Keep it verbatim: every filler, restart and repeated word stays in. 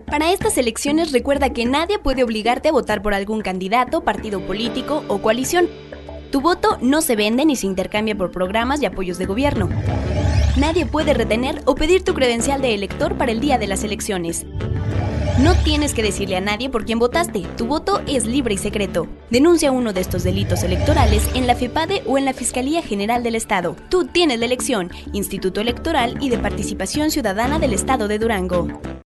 Para estas elecciones recuerda que nadie puede obligarte a votar por algún candidato, partido político o coalición. Tu voto no se vende ni se intercambia por programas y apoyos de gobierno. Nadie puede retener o pedir tu credencial de elector para el día de las elecciones. No tienes que decirle a nadie por quién votaste, tu voto es libre y secreto. Denuncia uno de estos delitos electorales en la FEPADE o en la Fiscalía General del Estado. Tú tienes la elección, Instituto Electoral y de Participación Ciudadana del Estado de Durango.